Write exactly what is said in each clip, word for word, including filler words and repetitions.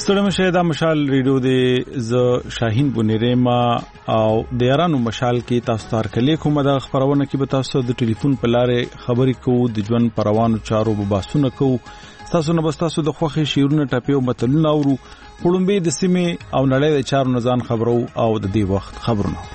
ستړم شه دا مشال ریډیو د ز شاهین بنیرما او د یارانو مشال کې تاسو تار کلی کومه د خبرونه کې به تاسو د ټلیفون په لارې خبرې کوو د ژوند پروانو چارو به باسونه کوو تاسو نه بس تاسو د خوخي شیرونه ټاپي او متلونه اورو پړومبه د سیمه او نړۍ د چارو نزان خبرو او د دې وخت خبرونه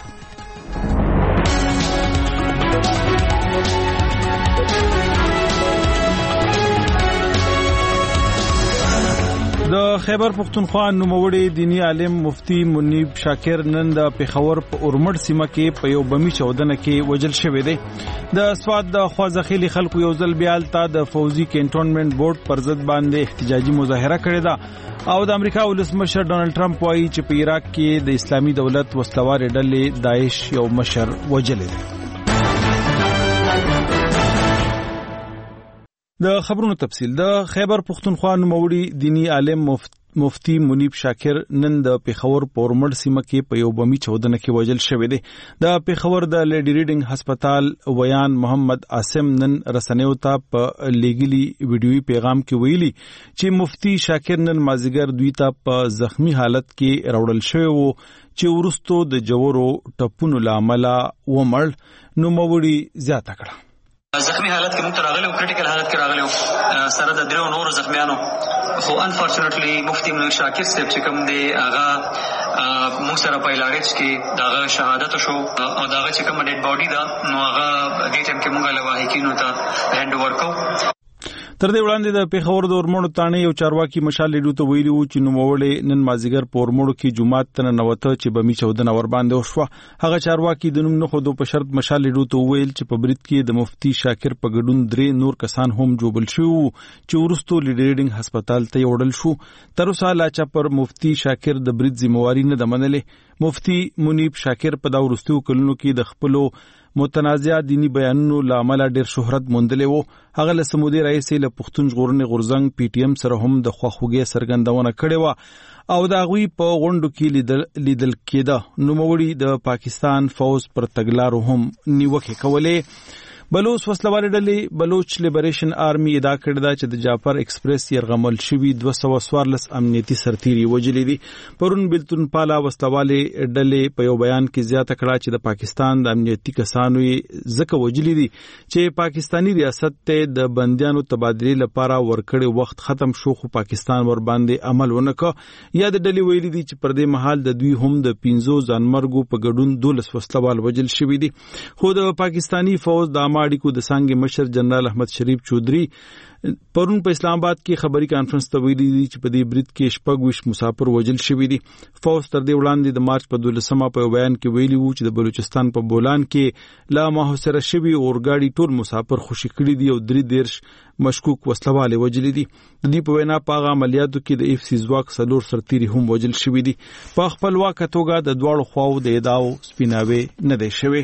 د خیبر پختونخوا نوموړي دینی عالم مفتی منیب شاکر نن د پیښور په اورمړ سیمه کې په یو بمی چودنه کې وجل شوی دی د سواد د خوازخیلی خلکو یو ځل بیا الته د فوزي کینټونمنت بورډ پر ضد باندې احتجاجي مظاهره کړې ده او د امریکا ولسمشر ډونالد ټرمپ وايي چې په عراق کې د اسلامي دولت وسلوار ډلې داعش یو مشر وجل دي د خبرونو تفصیل د خیبر پختونخوا نوموړي دینی عالم مفتی منیب شاکر نن د پیښور پورمړ سیمه کې په یو بمی چودنه کې وجل شوی دی د پیښور د لیډی ریډینګ هسپتال ویان محمد عاصم نن رسنیو ته په لیګلی ویډیوي پیغام کې ویلي چې مفتی شاکر نن مازیګر دوی ته په زخمی حالت کې راوړل شوی وو چې ورستو د جوړو ټپونو لامل ومړ نوموړي زیاته کړه زخمی حالت کې موږ راغلو کریټیکل حالت کې راغلو سره د درو نور زخمیانو خو انفورچونټلی مفتی منیب شاکر صاحب چې کوم دی هغه موږ سره په علاج کې داغه شهادت شو او داغه چې کوم ډیډ باډي دا نو هغه دې ټیم کې موږ له واهکینو ته هاند اوور کوو تر دې وړاندې د پیښور د اورمړو تانې یو چارواکي مشال لیډو ته ویلي وو چې نوموړی نن مازیګر په اورمړو کې جمعات ته ننوته چې بمی چودنه ور باندې وشوه هغه چارواکي د نوم نه خودو په شرط مشال لیډو ته ویل چې په برید کې د مفتی شاکر په ګډون درې نور کسان هم جوړل شو چې ورستو لیډریډینګ هسپتال ته وړل شو تر اوسه لا چا پر مفتی شاکر د برید ذمہواری نه د منلې مفتی منیب شاکر په دا ورستو کلونو کې د خپلو متنازع دینی بیانونو لامل ډیر شهرت موندلې وو هغه له سمودي رئیس له پښتون ژغورنې غورزنګ پی ټی ایم سره هم د خوخوږي سرګندونه کړې و او دا غوي په غونډو کې لیدل لیدل کېده نوموړي د پاکستان فوج پر تګلارو هم نیوکه کولې بلوچ وسلوار ډلې بلوچ لیبریشن آرمی ادا کړی دا چې د جعفر ایکسپریس يرغمل شوی دوه سوه څوارلس امنیتي سرتیري وجلې دي پرون بلتون پالا وسلوالې ډلې په یو بیان کې زیاته کړه چې د پاکستان د امنیتي کسانو زکه وجلې دي چې پاکستانی ریاست ته د بندیانو تبادله لپاره ورکړې وخت ختم شو خو پاکستان ور باندې عمل ونکړ یا د ډلې ویلي دي چې پر دې مهال د دوی هم د پنځو ځانمرګو په ګډون دولس وسلوال وجل شوی دي خو د پاکستانی فوج د اړیکو د څنګه مشر جنرال احمد شریف چودري پرون په اسلام آباد کې خبري کانفرنس ته ویلي دي چې په دې برید کې شپږ ویشت مسافر وژل شوي دي فوج تر دې وړاندې د مارچ په دولسمه په بیان کې ویلي وو چې د بلوچستان په بولان کې لا محاصره شوي اورګاډي ټول مسافر خوشي کړي دي او درې دیرش مشکوک وسلواله وجلې دي د دې په وینا په عملیاتو کې د اف سی ځواک سلور سرتیري هم وجل شوي دي په خپل واک توګه د دواړو خواو د ادعاو سپیناوي نه دی شوی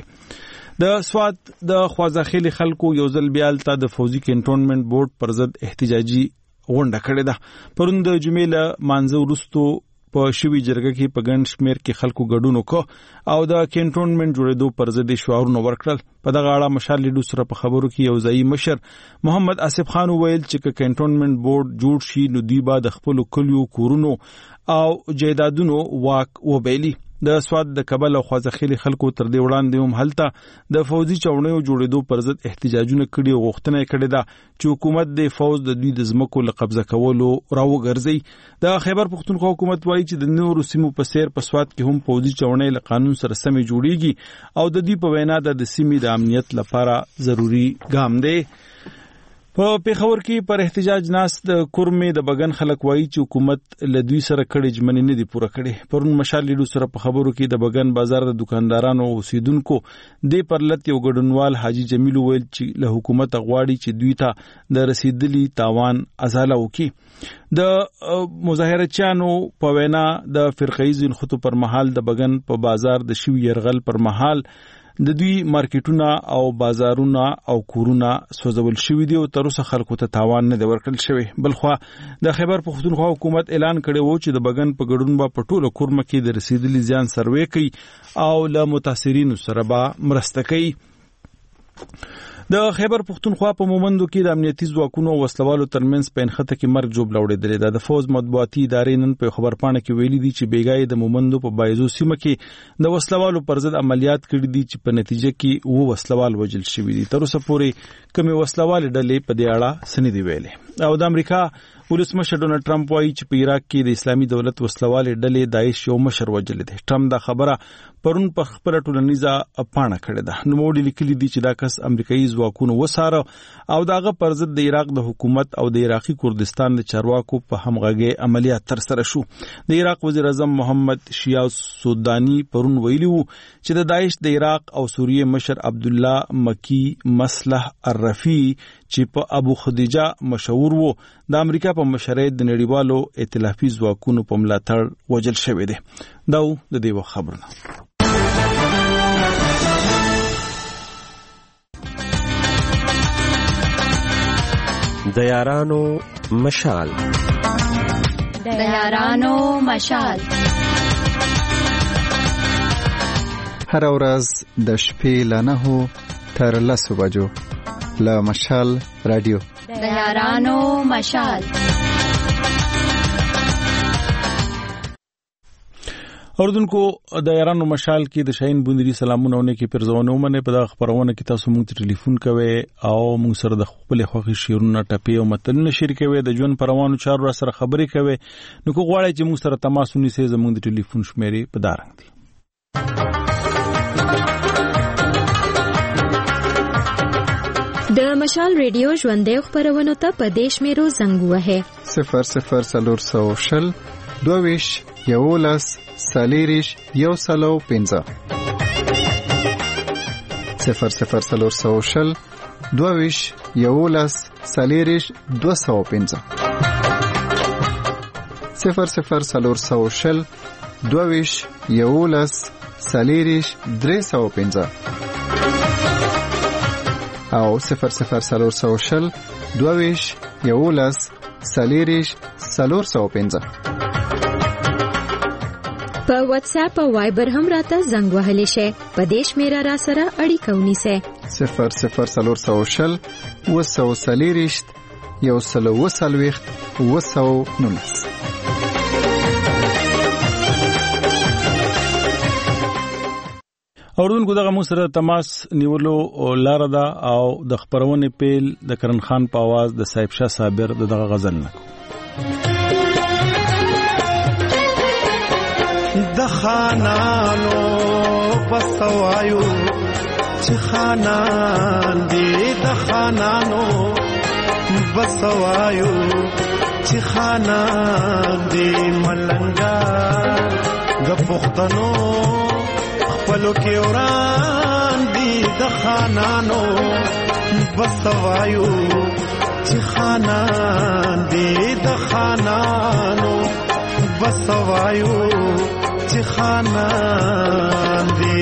د سواد د خوازخیلی خلکو یو ځل بیا الته د فوزي کینټونمنت بورډ پر ضد احتجاجي غونډه کړې ده پرون د جمعې له مانځه وروستو په شوي جرګه کې په ګڼ شمېر کې خلکو ګډون وکړ او د کینټونمنت جوړېدو پر ضد شعارونه ورکړل په دغه اړه مشال لیډو سره په خبرو کې یو ځایي مشر محمد آصف خان ویل چې کینټونمنت بورډ جوړ شي نو دوی به د خپلو کلیو کورونو او جایدادونو واک وبیلي د سواد د کابل او خوازخیلی خلکو تر دې وړاندې هم هلته د فوزي چوڼیو جوړېدو پر ضد احتجاجونه کړي او غوښتنه یې کړې ده چې حکومت د فوج د دوی د ځمکو له قبضه کولو راوګرځي د خیبر پختونخوا حکومت وایي چې د نورو سیمو په څیر په سواد کې هم فوزي چوڼۍ له قانون سره سمې جوړیږي او د دې په وینا د سیمې د امنیت لپاره ضروری ګام دی په پیښور کې پر احتجاج ناس د کورمې د بغن خلک وایي چې حکومت له دوی سره کړي ژمنې نه دي پوره کړي پرون مشال لیډو سره په خبرو کې د بغن بازار د دکاندارانو او اوسیدونکو د پرلت یو ګډونوال حاجی جمیل ویل چې له حکومت غواړي چې دوی ته د رسیدلی تاوان ازاله وکړي د مظاهرچیانو په وینا د فرقه‌ای ځنخوتو پر مهال د بغن په بازار د شوی يرغل پر مهال د دوی مارکیټونه او بازارونه او کورونه سوځول شوي دي او تر اوسه خلکو ته تاوان نه دی ورکړل شوی بلخو د خیبر پختونخوا حکومت اعلان کړی وو چې د بغن په ګډون به په ټوله کورمه کې د رسیدلي زیان سروې کوي او له متاثرینو سره به مرسته کوي د خیبر پختونخوا په مومندو کې د امنیتي ځواکونو او وسلوالو ترمنځ په انخته کې مرګ جوړ لوړېدل. د فوز مطبوعاتي ادارې نن په خبرپاڼه کې ویلي دي چې بیګای د مومندو په بایزو سیمه کې د وسلوالو پر ضد عملیات کړي دي چې په نتیجه کې و وسلوال وژل شوي دي. تر اوسه پورې کومې وسلوال ډلې په دې اړه څه نه دي ویلي. او د امریکا ولسمشر ډونالد ټرمپ وايي چې په عراق کې د اسلامي دولت وسلوال ډلې داعش یو مشر وژل دي. ټرمپ دا خبره پرون په خپل ټولنیزه پاڼه کړې ده. نو موږ لیکلي دي چې دا کس امریکایي ځواکونو وساره او داغه پر ضد د عراق د حکومت او د عراقي کردستان د چارواکو په همغږي عملیات تر سره شو. د عراق وزیر اعظم محمد شیعه سودانی پرون ویلي وو چې د داعش د عراق او سوریه مشر عبد الله مکی مصلح الرفی چې په ابو خدیجه مشهور وو د امریکا په مشرۍ د نړیوالو ائتلافي ځواکونو په ملاتړ وژل شوی دی. دا د دې وخت خبرونه. د یارانو مشال د یارانو مشال هر ورځ د شپې له نهو تر لسو بجو له مشال رادیو د یارانو مشال. اوردونکو د یارانو مشال کې د شاهین بوندری سلامونه ونه کې پرځونه ومنه په دغه خبرونه کې تاسو موږ ته ټلیفون کوئ او موږ سره د خپل خوښي شیرونه ټپي او متلونه شریکوي د ژوند پروانو چارو سره خبرې کوي. نو کو غواړئ چې موږ سره تماس ونیسئ زموږ د ټلیفون شمیرې په دارنګ دي د مشال ریډیو ژوندې خبرونه ته په دیش میرو زنګ وهه صفر صفر سلور سو شل دوویش یولس سالیریش یو سلو پنځه صفر صفر سلور سو شل دوویش یولس سالیریش دو سو پنځه صفر صفر سلور سو شل دوویش یولس سالیریش درې سو پنځه او صفر صفر سلور سو شل دوویش یولس سالیریش سلور سو پنځه. په واتس اپ او وایبر هم راته زنګ وهلی شي. په دیش میرا را سره اړیکه ونیسئ. صفر صفر سلور سو شل وسو سالیریشت یو سلو وسلويخت وسو نونس. اوردونکو دغه مو سره تماس نیولو لار ده او د خبرونه پیل د کرن خان په आवाज د صاحب شاه صابر دغه غزل نه د خانانو بسوایو چې خانان دی د خانانو بسوایو چې خانان دی ملنګا د پښتنو خپلو کې وران دی د خانانو بسوایو چې خانان دی د خانانو بسوایو چې خانان دی.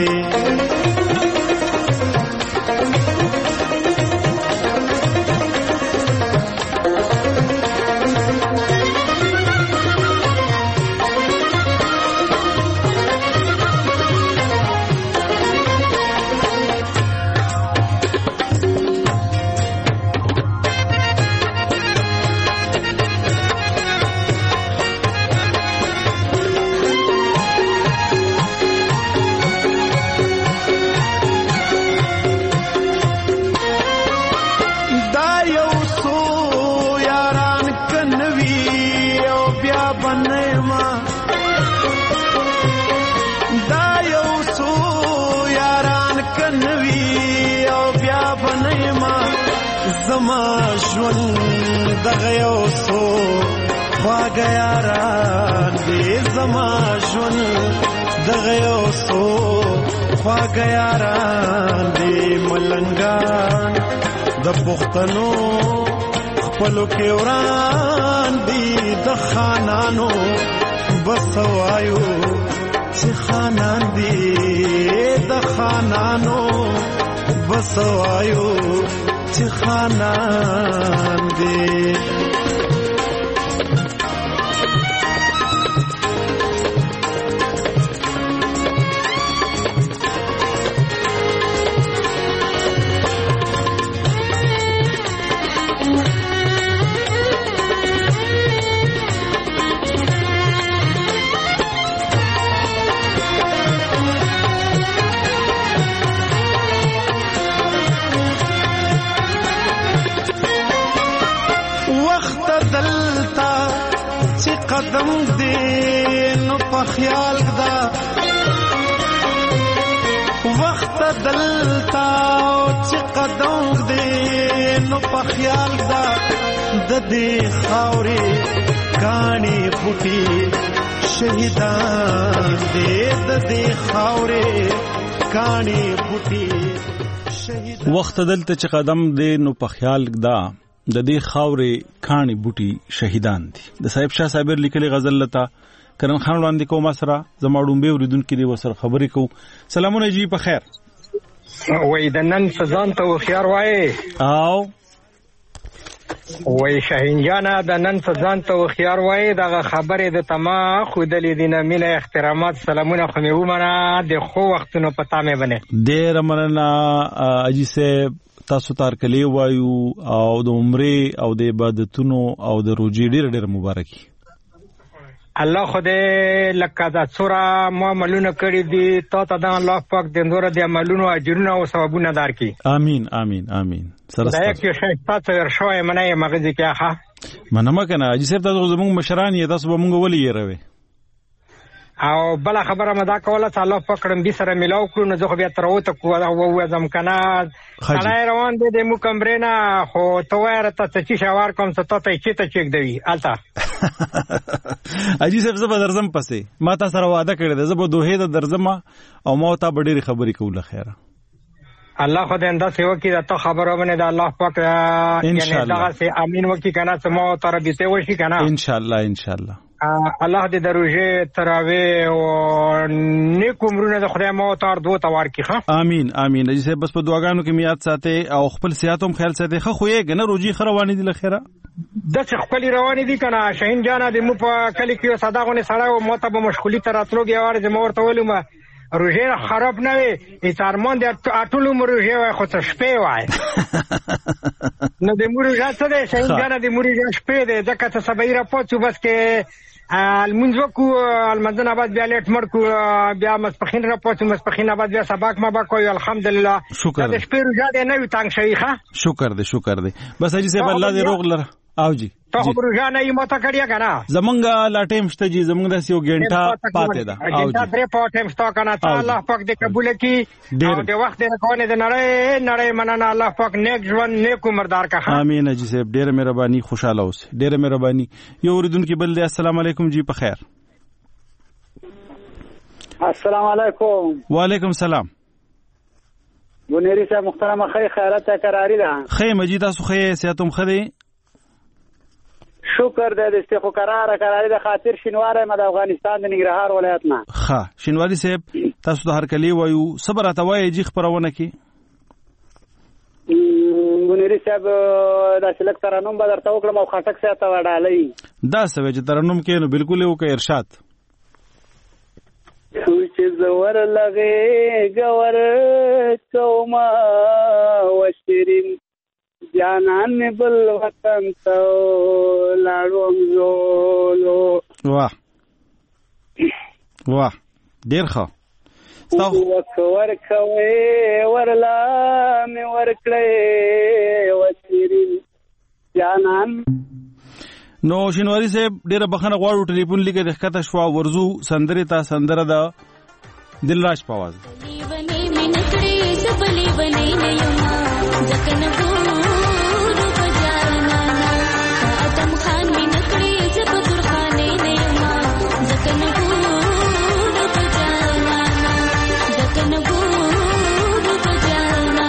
دغه یو سو خواږه یاران دې زما ژوند دغه یو سو خواږه یاران دې ملنګان د پښتنو خپلو کې وران دي د خانانو بسوایو چې خانان دي د خانانو بسوایو چې خانان دي. قدم دې نو په خیال دا وخت دلتا چې قدم دې نو په خیال دا د دې خاورې کانی بوټي شهیدان دې د دې خاورې کانی بوټي شهیدان وخت دلته چې قدم دې نو په خیال دا د دې خاورې کانی بوټي شهیدان دي. د صاحب شاه صابر لیکلي غزل لتا کرن خان وړاندې کوم سره زماړو به وریدونکو دی وسره خبرې کو. سلامونه جی په خیر. وای د نن فزان ته خيار وای او وای شاهین جانا د نن فزان ته خيار وای دغه خبرې د تما خو د لیدنه مینه احترامات سلامونه خو مې ومنه د خو وختونو پتا مې بنه ډېر مننه اجي سه تاسو تار کلی وایو او د عمره او د عبادتونو او د روزي ډېر ډېر مبارکي. الله خدای لکه دا څورا معاملونه کړی دي ته ته د الله پاک د نور د عملونو اجرونه او ثوابونه درکړي. امين امين امين. سره دا یک شي تاسو ورشوي منه مغزي کې ښه منه مکنه اجي سره تاسو زموږ مشران یې تاسو به مونږ ولې یې او بل خبره مدا کوله چې الله پکړم به سره ملاو کړو نو زه بیا تر وته کو او زم کنه سړی روان دي د مو کمبرینا خو تو ورته چې شاور کوم څه ته چې ته چک دی التا اجي صاحب زبر درځم پسې ما تاسو سره وعده کړی ده زبر دوه د درځم او ما ته ډېری خبرې کوله خیره الله خدای انده سیو کی دا ته خبره باندې د الله پاک یعنی دا سه امين وکي کنه چې ما تر بیته وشي کنه ان شاء الله ان شاء الله الله دې دروژه تراوی او نیکو مرونه د خدای مو تار دوه توار کی ښه امين امين اجي صاحب بس په دعاګانو کې میاد ساتي او خپل صحت هم خیال ساتي خو خو یې غنه روزي خروانې دي لخيره د څه خپل روانې دي کنه شاهین جانا د مو په کلی کې صداغونه سره او مو ته به مشغولي تر اتلوږي اور د مور ته ولوم روزه خراب نه وي ایثارمن د اټولو مروجه وای خو څه شپې وای نو د مروجه څه ده شاهین جانا د مروجه شپې ده ځکه څه سبا یې را پوڅو بس کې المنځو کو المنځن آباد بیا لیټ مړ کو بیا مسپخین را پوڅو مسپخین آباد بیا سباق ما با کوي الحمدلله شکر د شپې روزه ده نه وي تنگ شيخه شکر دې شکر دې بس اجي صاحب الله دې روغ لره او جی ته روزه نه یې ماته کړیا کنه زمونږه لا ټیم شته جی زمونږ د سیو ګنټه پاتې ده او جی درې په ټیم شته کنه ته الله پاک دې قبول کړي او د وخت نه کوونه د نړۍ نړۍ مننه الله پاک نیک ژوند نیک عمر دار کا امين اجي صاحب ډېر مهرباني خوشاله اوسه ډېر مهرباني یو اوریدونکو بل دې السلام علیکم جی په خیر. السلام علیکم. وعلیکم السلام. ګونری صاحب محترم خیر خیرات قراری ده خیر مجید تاسو خیر سیاتم خدي شکر دې د استخو قرار قراری د خاطر شینواره مد افغانستان د ننګرهار ولایت نه ښه شینواری صاحب تاسو د هر کلی وایو صبر اتوای جی خبرونه کی ګونری صاحب د سلک ترنم به درته وکړم او خټک سره تا وډالې دا سوي چې ترنم کې نو بالکل یو کې ارشاد چې زور لغه گور کوما وشرین جانان بل وطن تو لاړوم زولو واه واه ډیر ښه تاسو ورکوي ورلا می ورکړې وشرین جانان نو شینواری صاحب ډیره بخنه غواړو ټلیفون لګه د ښکته شوا ورزو سندره تا سندره دا دلراج پاواز ونی منکړې سبلې ونی نه یما ځکه نه ګورو بجانا ادم خان منکړې سبدر خانې نه یما ځکه نه ګورو بجانا ځکه نه ګورو بجانا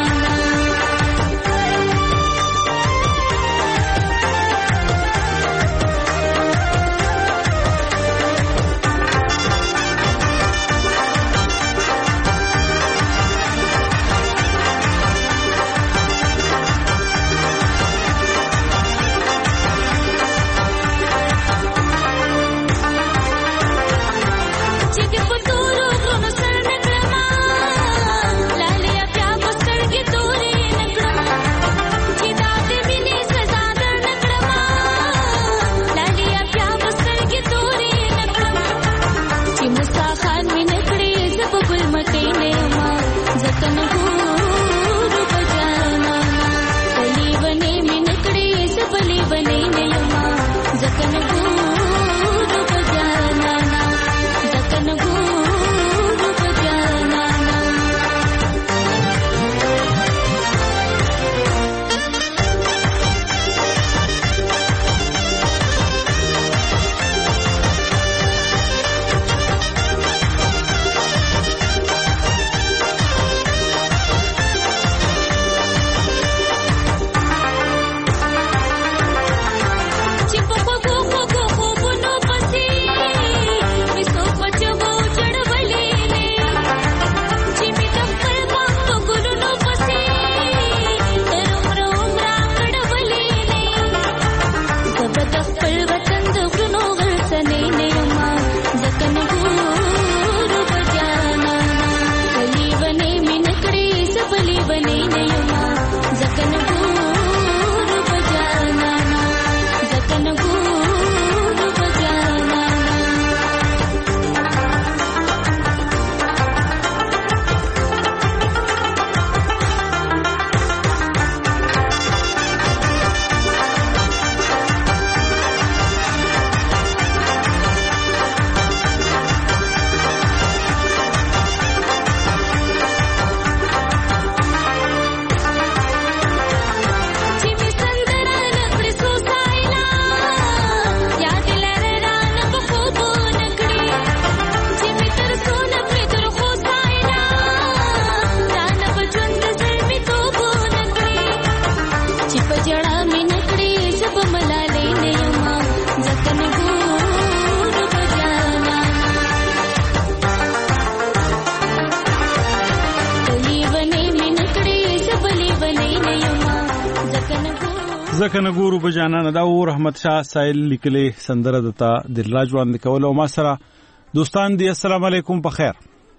ځکه نه ګورو په جانانه دا و رحمت شاه سایل لیکلې سندره دتا دلراج وړاندې کول او ما سره دوستان دي. السلام علیکم په خیر.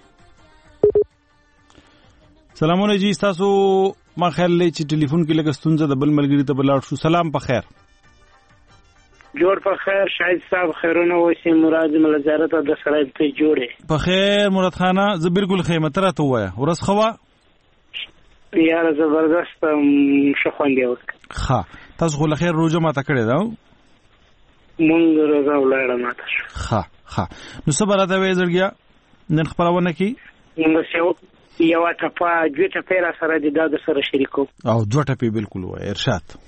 سلامونه جی تاسو ما خیال لې چې ټلیفون کې لګ ستونزه د بل ملګری ته بلاړ شو. سلام په خیر. جوړ په خیر شاهد صاحب خیرونه وسی مراد ملزارت د سړی ته جوړه په خیر مراد خانه زه بالکل خیمت را ته وایا ورس خوا یاره زبردست شخوان دی وک ها تاسو خو لخیر روزه ما تکړه دا مونږ روزه ولاړه ماته شو ها ها نو صبر راته وې زړګیا نن خبرونه کی موږ سیو یو ټپه دوه ټپه را سره د داد سره شریکو او دوه ټپه بالکل و ارشاد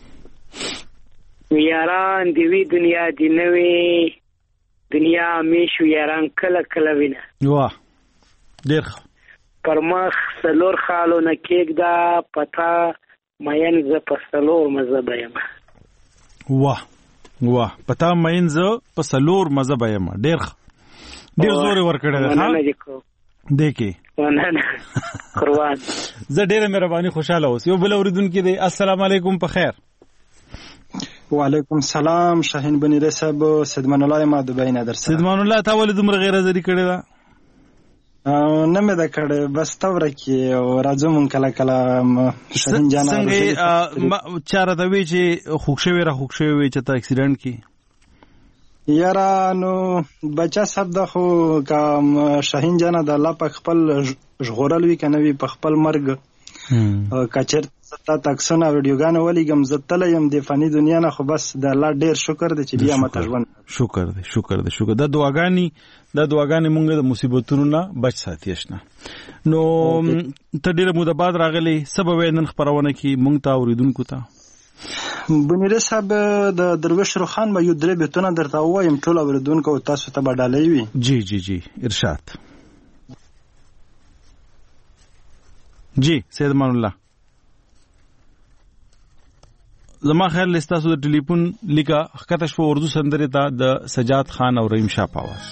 یاران دی وی دنیا دی نوې دنیا میشو یاران کله کله وینه واه ډیر پر مخ سلور خالو نه کېک دا پتا مین ز په سلور مذهب یم واه واه پتا مین ز په سلور مذهب یم ډیر ډیر زور ورکړل ها دیکي ونن قربان زه ډیر مهرباني خوشاله اوس یو بل اوریدونکو دی. السلام علیکم په خیر. وعلیکم السلام شاهین بنی رسب سیدمان الله ما دبی نه درس سیدمان الله تا ولې دومره غیر حاضری کړی دا نه مې دا کړه بس تور کې او راځم مون کله کله شاهین جان څنګه چاره دا وی چې خوښوي را خوښوي چې تا اکسیډنټ کی یارا نو بچا سب د خو کوم شاهین جان د الله په خپل ژغورل وی کنه وی په خپل مرګ کچر تا تاکسونه ویډیوګانې ولېږم زه تللی یم د فاني دنیا نه خو بس د الله ډېر شکر دی چې بیا ماته ژوند شکر دی شکر دی شکر دا دعاګانې دا دعاګانې مونږ د مصیبتونو نه بچ ساتي اشنا. نو ته ډېره موده بعد راغلی څه به وایې نن خپرونه کې مونږ ته اورېدونکو ته بنیره صاحب د درویش روخان به یو درې بیتونه درته ووایم ټول اورېدونکو تاسو ته به ډالۍ وي. جی جی جی ارشاد جی سید مان الله زما خیال لستاسو د ټلیفون لیکا حقیقت شو اردو سندره ته د سجاد خان او رحیم شاه پاواز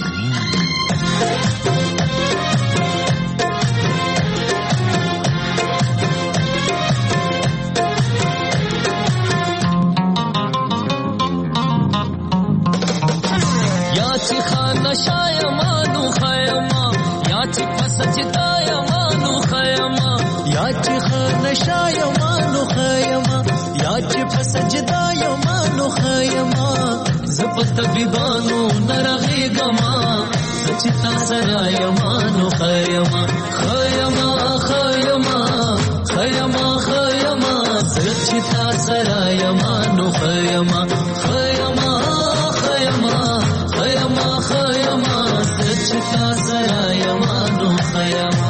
یا چې خان شایمانو خیما یا چې فسجدا یمانو خیما یا چې خان شایمانو خیما یا چې فسجدا یمانو خیما زپت بیبانو نرغی گما چې تا سره یمانو خیما خیما خیما خیما خیما چې تا سره یمانو خیما خیما خیما خیما خیما چې تا سره یمانو خیما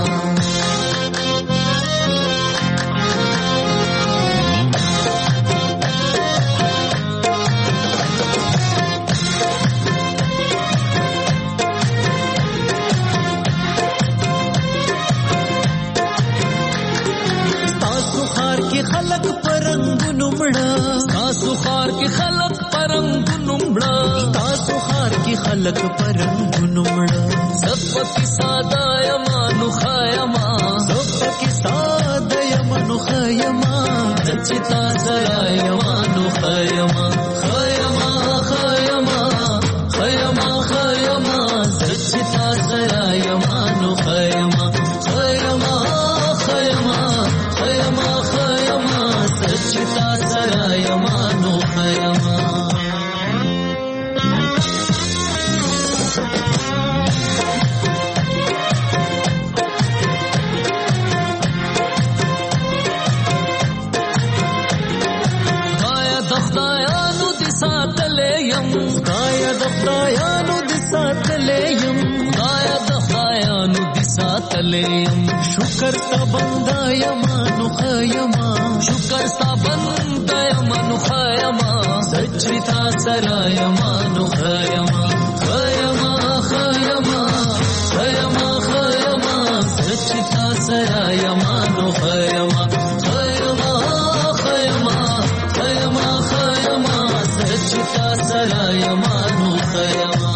خلق پرنګونو مړه تاسو خار کې خلق پرنګونو مړه تاسو خار کې خلق پرنګونو مړه زپکی ساده یمانو خیما زپکی ساده یمانو خیما چې تاسو یمانو خیما خیما خیما خیما خیما چې تاسو یمانو خیما خیما خیما خیما چتا سرا یمانو خیما خدایا د خدایانو د ساتلې یم خدایا د خدایانو د ساتلې یم خدایا د خدایانو د ساتلې یم شکر ته بندا یمانو خیما شکر ستا بندا یمانو خیما سچی تا سرا یمانو خیما خیما خیما خیما خیما سچی تا سرا یمانو خیما خیما خیما خیما خیما سچی تا سرا یمانو خیما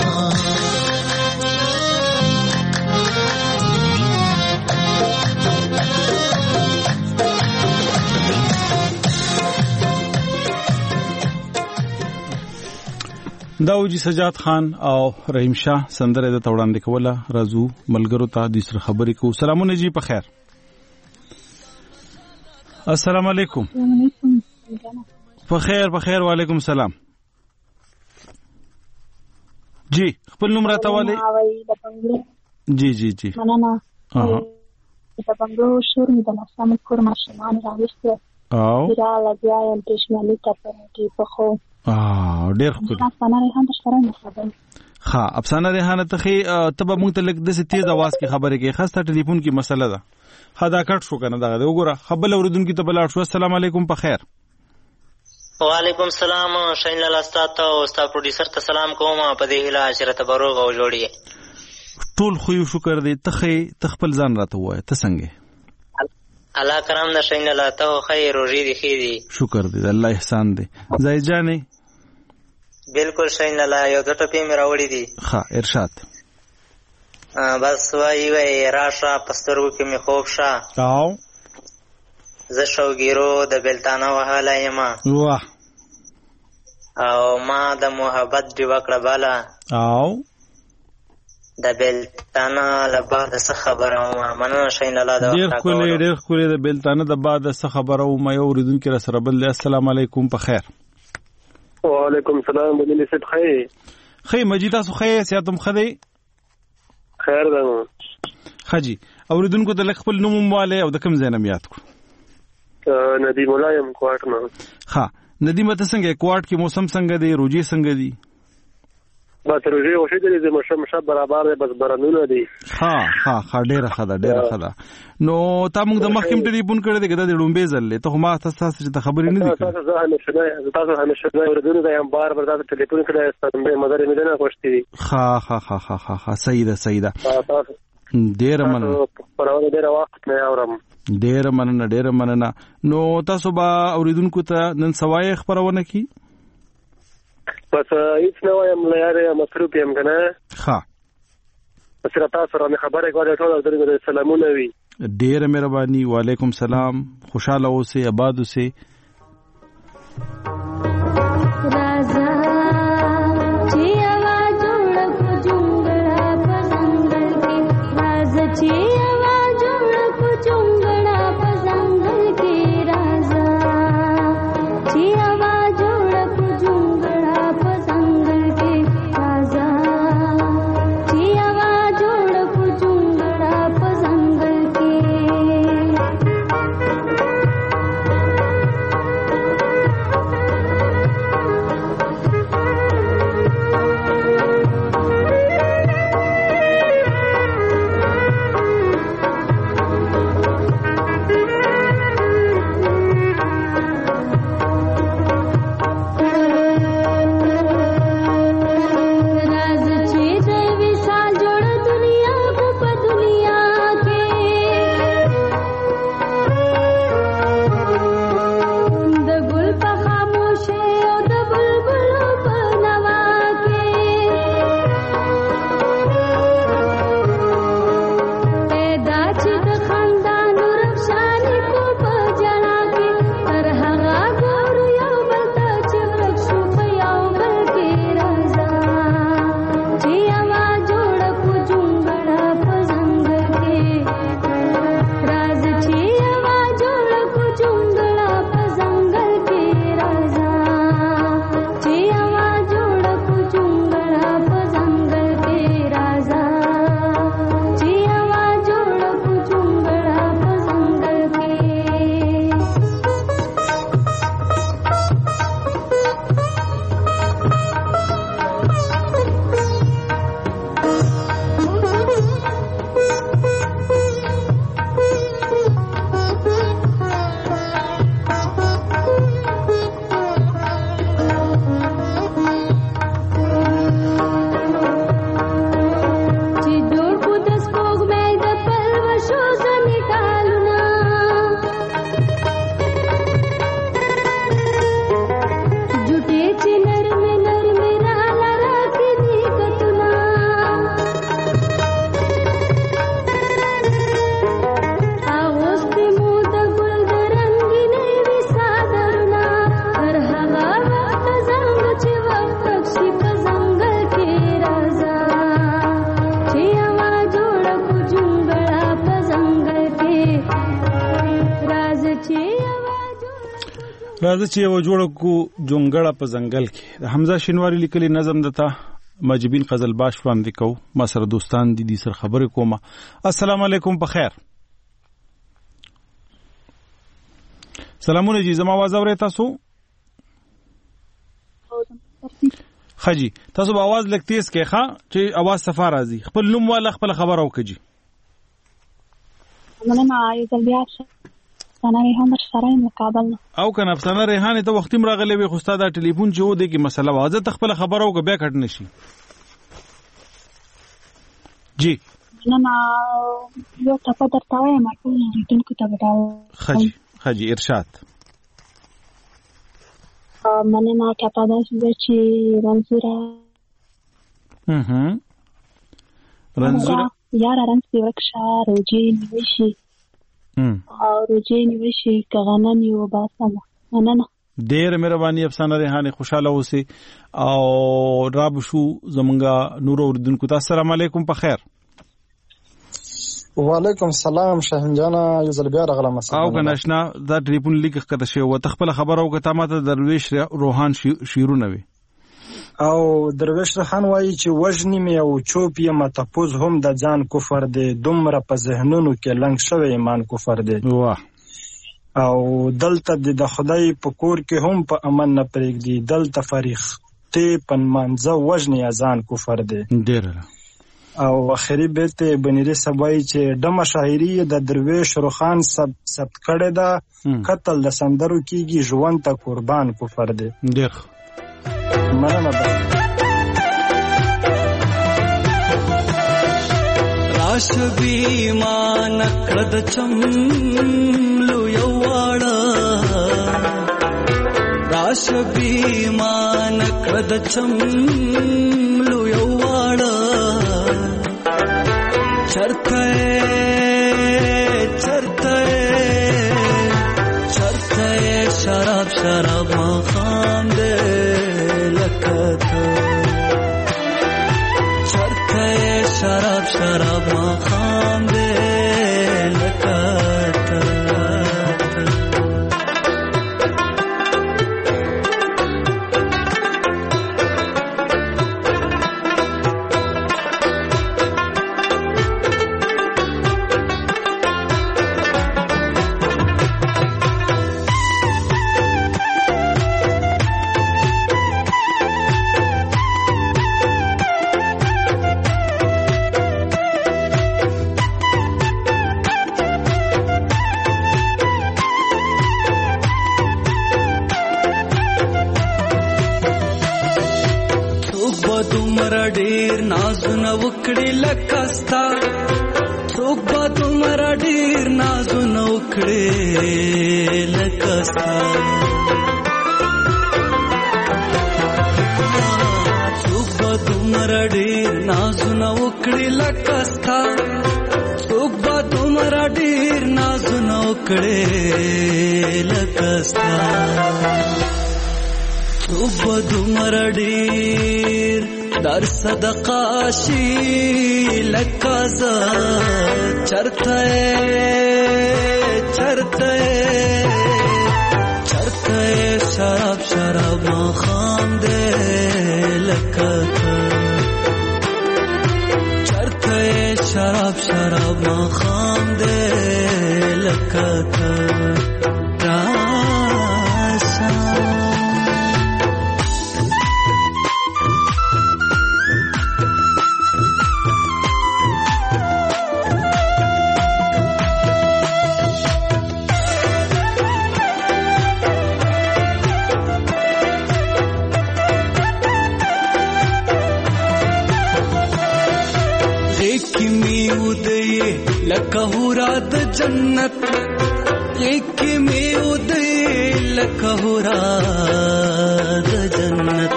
داوجي سجاد خان او رحیم شاه سندره د توړاندې کوله. راځو ملګرو ته د سره خبرې کو. سلامونه جی په خیر. السلام علیکم. په خیر په خیر. وعلیکم السلام. جی خپل نوم راته والي. جی جی جی مننه. ها د بنگلو شور می د ناسم کور ماشومان راوښته او دا لګیا یم پېښمنې ته پرې په خو اه ډېر خو افسانه ریحان د شرم خبر. ها افسانه ریحان ته خي تبه مونږ ته لګ د تیز आवाज کې خبرې کې خاصه ټلیفون کې مسله ده. خدا کټ شو کنه دا وګوره خبل اوردونکو ته بلاړ شو. السلام علیکم په خیر. وعلیکم السلام. شین لاله استاد ته او استاد پروډوسر ته سلام کوم. په دې هیله عشرت بروغ او جوړی ټول خو شکر دې تخې تخپل ځان راته وای ته څنګه الله کرام د شین لاله ته خیر روزي دي خې دي شکر دې الله احسان دې زای جانې بالکل شین لاله یو د ټپې مې راوړې دي. ها ارشاد. بس وای وای راشه پسترو کې مې خوب شه او ز شوګیرو د بلتانه وهاله یما واه او ما د محبت دی وکړه بالا او د بلتانه له بعد څه خبره ومه. مننه شین لاله د ډېر ښکلې ډېر ښکلې د بلتانه د بعد څه خبره ومه. یو اورېدونکي را سره بل دی. السلام علیکم په خیر. وعلیکم السلام. بدلی صاحب خیر. خیر مجید تاسو خیر سیاتم خدای خیر ده خجی. اورېدونکو ته لږ خپل نوم مواله او د کوم ځای نه یاد کړو. ندیم ولایم کوټ نه. ها ندیم ته څنګه کوټ کې موسم څنګه دی روجي څنګه دی؟ بس روجي او شي دي مشه مشه برابر دی بس برانونه دي. ها ها ها ډیره خدا ډیره خدا. نو تا موږ د مخکیم ټلیفون کړی دی د ډومبې ځلې ته ما تاسو ته خبرې نه دي کړې. تاسو زه همیشه تاسو همیشه ورته دا یم بار بار تاسو ټلیفون کړی ستاسو به مدار مې نه خوشتي. ها ها ها ها ها صحیح ده صحیح ده. ډیره مننه. پرونه ډیره وخت نه اورم. ډیره مننه ډیره مننه. نو تاسو به اوریدونکو ته نن سوای خبرونه کی بس هیڅ نه وایم لاره مصروف یم کنه. ها بس را تاسو را خبره کوله ټول درته سلامونه وی. ډیره مهرباني. وعلیکم سلام. خوشاله اوسئ آباد اوسئ. راځه چې یو جوړ کو جونګړه په ځنګل کې د حمزه شینواری لیکلي نظم دته مجبین غزل باش وړاندې کو. ما سره دوستان دي دي سره خبرې کوم. السلام علیکم په خیر. سلامونه جی زما आवाज اورئ تاسو؟ خجی تاسو به आवाज لګ تیز کې ښا چې आवाज صفه راځي. خپل نوم والا خپل خبر او کجی. مننه یو بیا افسانه ریحان در سره یم کابل نه. او کنه افسانه ریحان ته وختي مراغلې وي خو استاد ټلیفون چې و دې کې مسله واځه ته خپل خبر او بیا کټ نشي. جی مننه یو ټاپه درته وایم ټول ریټن کې ته وډاو. خجی خجی ارشاد. مننه ټاپه دا چې رنزورا هم رنزورا یار رنز دی ورکشا روجي نیوشي او روجي نیوشي کغنه نیو باسمه. مننه ډېر مهرباني افسانه ریحانه خوشاله اوسئ او رب شو زمونږه نور اوردونکو ته السلام علیکم په خیر. وعلیکم السلام شاهین جانا یو ځل بیا راغلم. او کنه آشنا دا ټلیفون لیک کړه شی و تخپل خبر او کته ماته درویش روحان شیرونه وي او درویش روحان وایي چې وژنی مې او چوپ یې متپوز هم د ځان کفر دی دومره په ذهنونو کې لنګ شوی ایمان کفر دی. واه او دلته د خدای په کور کې هم په امن نه پرېږدي دلته فریختې پنمانځه وژنی ځان کفر دی. ډېر او اخري بیت بنيري سبای چې ډمه شاعري د درویش روحان سب ثبت کړي دا قتل د سندرو کیږي ژوند ته قربان کفر دی. ډېر مننه. راش بیمان کړد چملو یو واړه راش بیمان کړد چملو یو واړه چرته چرته چرته شراب شراب مخام دے لکته چرته شراب شراب مخام دے لکته. ډیر نازونه وکړي لکستا څوک به دومره ډیر نازونه وکړي لکستا څوک به دومره ډیر نازونه وکړي لکستا څوک به دومره ډیر نازونه وکړي لکستا څوک به دومره ډیر در صدقه شي لکه زه چرته چرته چرته شراب شراب مخام دې لکه چرته شراب شراب مخام دې لکه راشا. لکه هورا د جنت ایک می ودی لکه هورا د جنت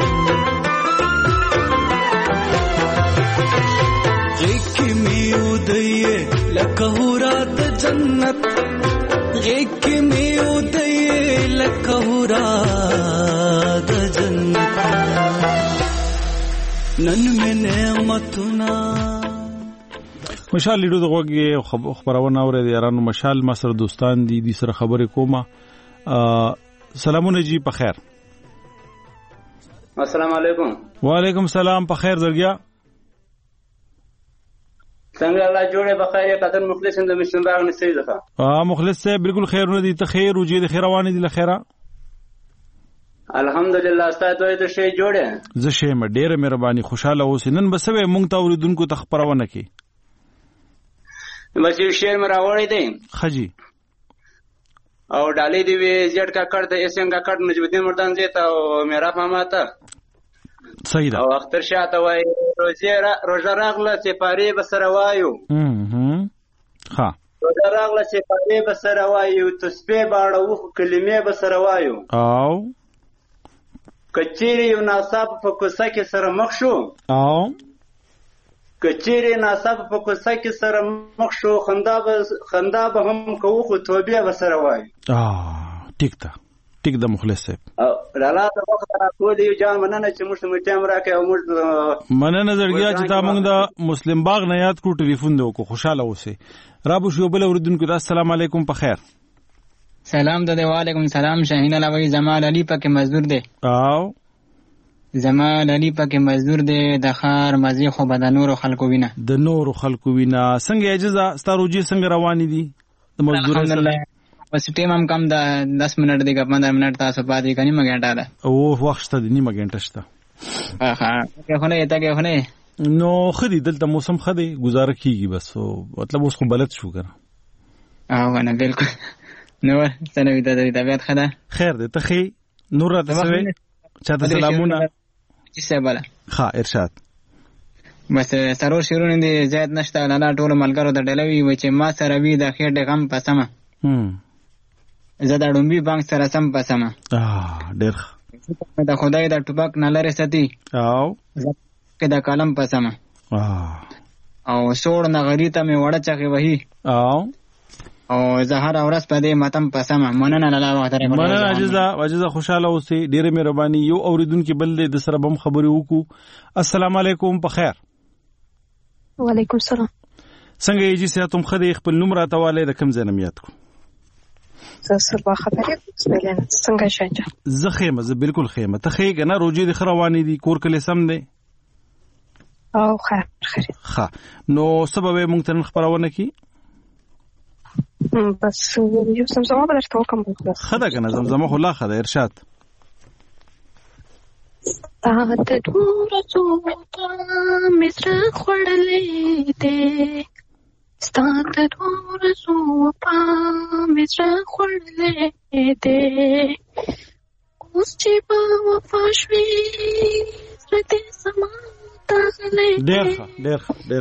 ایک می ودی لکه هورا د جنت ایک می ودی لکه هورا د جنت نن می نعمتنا مشال لیدو دغه خبرونه اوري د یارانو مشال ما سره دوستان دي دي سره خبرې کومه سلامونه جی په خیر. السلام علیکم. وعلیکم سلام په خیر درګیا. څنګه الله جوړه بخیر قدر مخلص اند مشن باغ نسې ځه. اه مخلص صاحب بالکل خیرونه دي ته خیر او جې د خیروانه دي لخيره. الحمدلله ستاسو ته شی جوړه. زه شی م ډیره مهرباني خوشاله اوسې نن بسوي مونږ ته اوریدونکو ته خبرونه کی. بس یو شعر مرا وړی دی. خجی. او ډالې دی وی زیړ کا کړ د اسنګ کا کړ نجودین مردان زیته او میرا فهماته. صحیح ده. او اختر شاته وای روزه را روزه راغله سپاری بسره وایو. هم ها. روزه راغله سپاری بسره وایو تسبیح باړو کلمې بسره وایو. او کچيري یو ناصاب په کوڅه کې سره مخ شو. او کچيري ناصاب په کوڅه کې سره مخ شو خندا به خندا به هم کوو خو توبه بسره وایو. اه ټیک ده ټیک ده مخلص صاحب. او لاله د وخت راکو دی جان مننه چې موږ ته ټیم راکې او موږ مننه زړګیا چې تا موږ د مسلم باغ نه یاد کو ټلیفون دی کو خوشاله اوسه رابو شو بل اوردونکو السلام علیکم په خیر. سلام ده وعلیکم سلام شاهین علاوی زمال علی پکې مزدور دی. او زمال علی پکې مزدور دی د خار مزي خو بد نور خلکو وینا د نور خلکو وینا څنګه اجازه ستاروجي څنګه روانې دي د مزدور الحمدلله بس ټیم هم کم ده دس منټ دی کا پندرہ منټ تاسو پاتې کني مګنټه ده او وخت ته نیمه غنټه شته. ها کې خو نه یته کې خو نه نو خدي دلته موسم خدي گزاره کیږي بس مطلب اوس خو بلد شو کنه. او نه بالکل نو څنګه وي د طبيعت خدا خیر دې ته خي نور راته سوي چاته سلامونه چې سباله ها ارشاد بس سرور شروع دي زیات نشته لاله ټول ملګرو د ډلوي و چې ما سره وی د خېټه غم پسمه هم زه د ډومبي بانک سره سم پسمه اه ډېر د خدای د ټوپک نه لري ستي او کې د کلم پسمه اه او سوړ نه غری ته مې وړه چغي وਹੀ او او زهر اورس په دې ماتم پسمه مننه لاله وخت راکړه. مننه عزیزه عزیزه خوشاله اوسې ډېر مهرباني یو اوریدونکو بل دې د سره بم خبرې وکړو. السلام علیکم په خیر. وعلیکم السلام. څنګه یې چې تاسو خدای خپل نوم راتواله د کم ځای نمیات کو. زه سبا خبرې سپیلنه څنګه شانجه. زه خیمه زه بالکل خیمه ته خې کنه روجي د خروانی دي کور کله سم دی. او خیر خیر. ها نو سبب مونږ ته خبرونه کی. بس یو زمزمه بلش توکم بس. خدا کنه زمزمه خلا خدا ارشاد. ساعت دور زوتا مصر خړلې دې ستات دور زوپا مصر خړلې دې اوس چې په وفاشوي رته سما تاغلې ډېر ډېر ډېر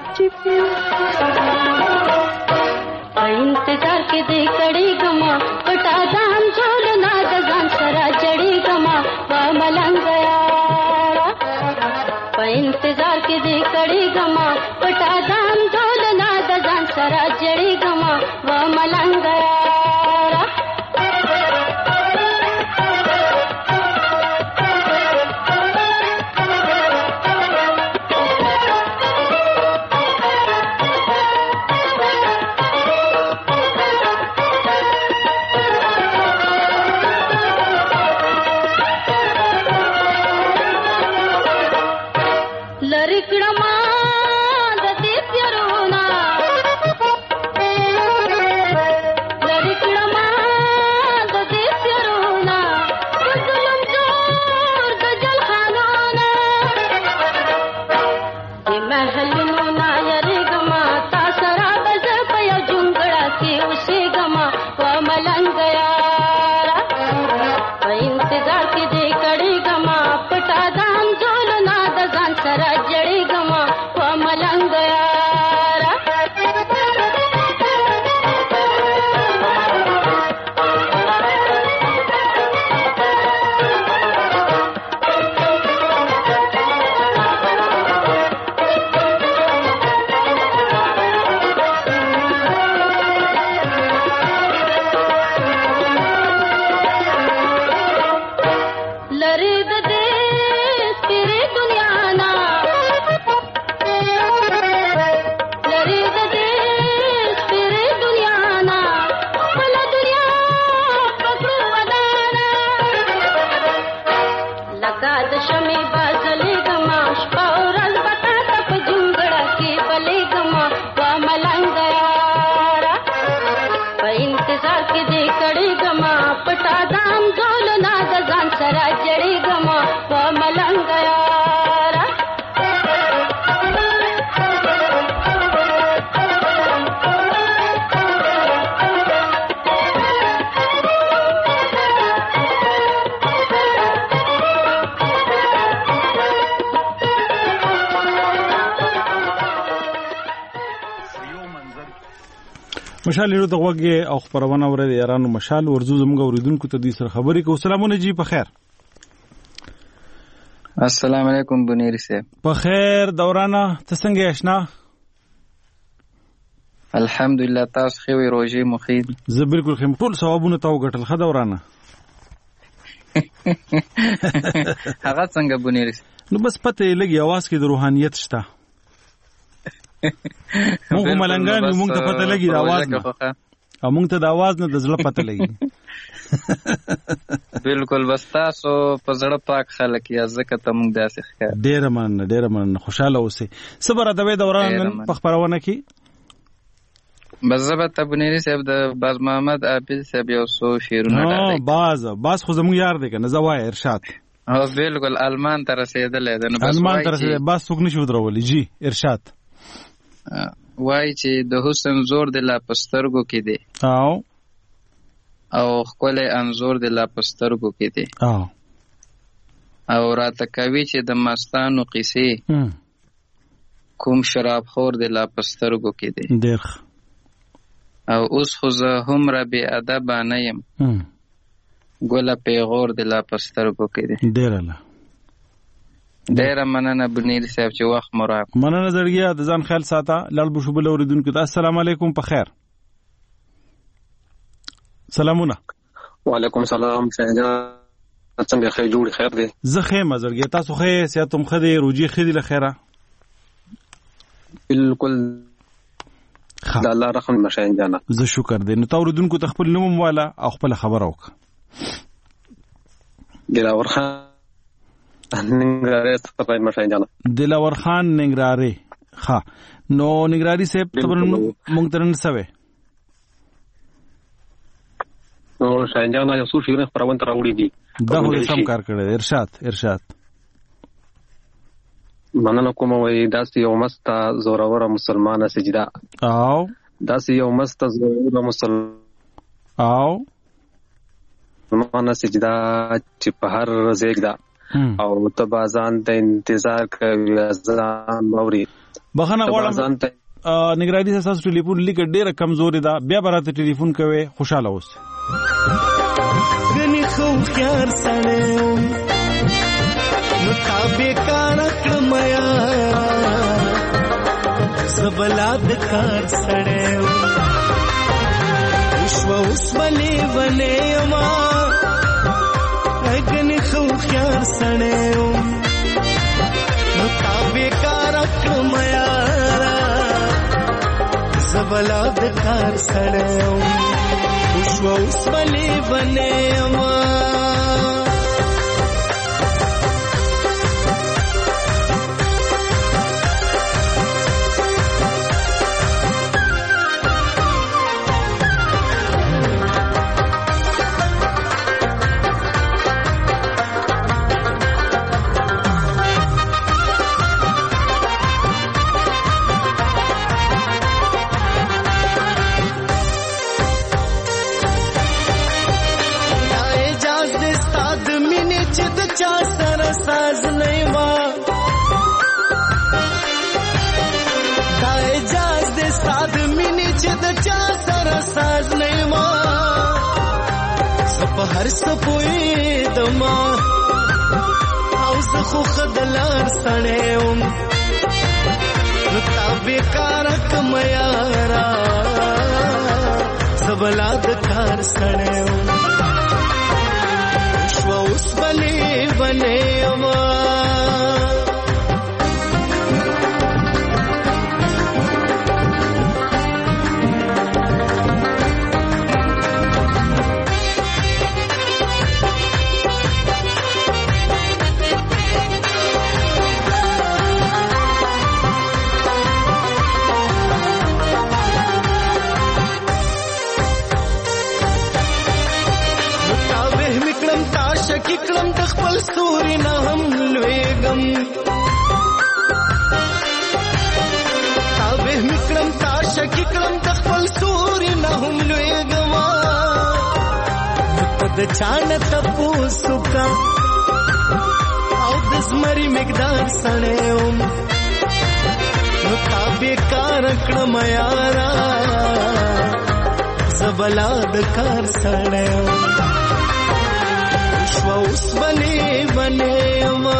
انتظار کې دې کړي ګما پټا ځان جوړ نه د ځان سره چړي ګما وا ملنګ یارا په انتظار کې دې کړي ګما پټا ځان جوړ نه د ځان سره چړي ګما وا ملنګ یارا مشال له دغه او خبرونه ورته یارانو مشال ورزو زموږ اوریدونکو ته دې سره خبرې کوو. سلامونه جی په خیر. السلام علیکم بنيري صاحب. په خیر دورانه ته څنګه آشنا؟ الحمدلله تاسو خو روزي مخید. زه بالکل خیم ټول ثوابونه تاو غټل خه دورانه. هغه څنګه بنيري؟ نو بس پته لګي आवाज کې د روحانيت شته. موږ ملنګان موږ ته پته لګي د आवाज نه. او موږ ته د आवाज نه د زړه پته لګي. بالکل بس تاسو په زړه پاک خلک یا ځکه ته موږ داسې ښکار. ډېر من ډېر من خوشاله اوسئ. صبر ادوي دوران په خبرونه کې بس زبط بنيري صاحب د باز محمد عابد صاحب یو سو شیرونه ډالای. باز باز خو زموږ یار دی کنه زوای ارشاد. او بالکل المان تر رسیدلې ده. نو بس المان تر رسیدلې باز څوک نشو درولې جی ارشاد. وای چې د حسن زور د لا پسترګو کې دی. او او خپل انزور د لا پسترګو کې دی. او او راته کوي چې د مستانو قصې کوم شراب خور د لا پسترګو کې دی. ډېر او اوس خو زه هم را بې ادبه نه یم ګوله پیغور د لا پسترګو کې دی. ډېر الله ډېره مننه بنيري صاحب چې وخت مو راکړ. مننه زړګیا د ځان خیال ساته. لاړ بو شو بل اوریدونکو ته السلام علیکم په خیر. سلامونه. وعلیکم سلام څنګه څنګه خیر جوړ خیر دی. زه خیمه زړګیا تاسو خیر سیاتم خدي روجي خدي له خیره. بالکل د الله رحم مشاین جانا. زه شکر دې نو تا اوریدونکو ته خپل نوم والا او خپل خبر اوک. دلاور خان ننګرهار ته مشاین جانا. دلاور خان ننګرهار. ها نو ننګرهاري صاحب تبر مونږ ترن سوي. نو شاین جانا یو څو شیرین خبرونه راوړي دي. دا هو سم کار کړی ارشاد ارشاد. مننه کوم وای داسې یو مسته زوروره مسلمانه سجده. او داسې یو مسته زوروره مسلمان او مسلمانه سجده چې په هر زیږده او ته بازان ته انتظار کوي ځان موري. بخنه غواړم نګرانی تاسو ټلیفون لیک ډیره کمزوري ده بیا براته ټلیفون کوي خوشاله اوس. غني خو خيار سره نو تابې کار کړمیا زبلاد کار سره وشو اوس ولې ولې ما غني خو خيار سره نو تابې کار کړمیا زبلاد کار سره وشو اوس ولې ولې ما هر سپوی دما او زخو خدلار سړیوم نو تابې کار کم یارا سبلاد کار سړیوم شو اوس بلې بلې ما کلم د خپل ستوري نه هم لویګم تابه میکرم تاشه کی کلم د خپل ستوري نه هم لویګم په د چانه تاسو کا او د زمري مقدار سنېوم نو تابه کار کړم یارا زبلا د کار سړی شو اوس بلې بلې ما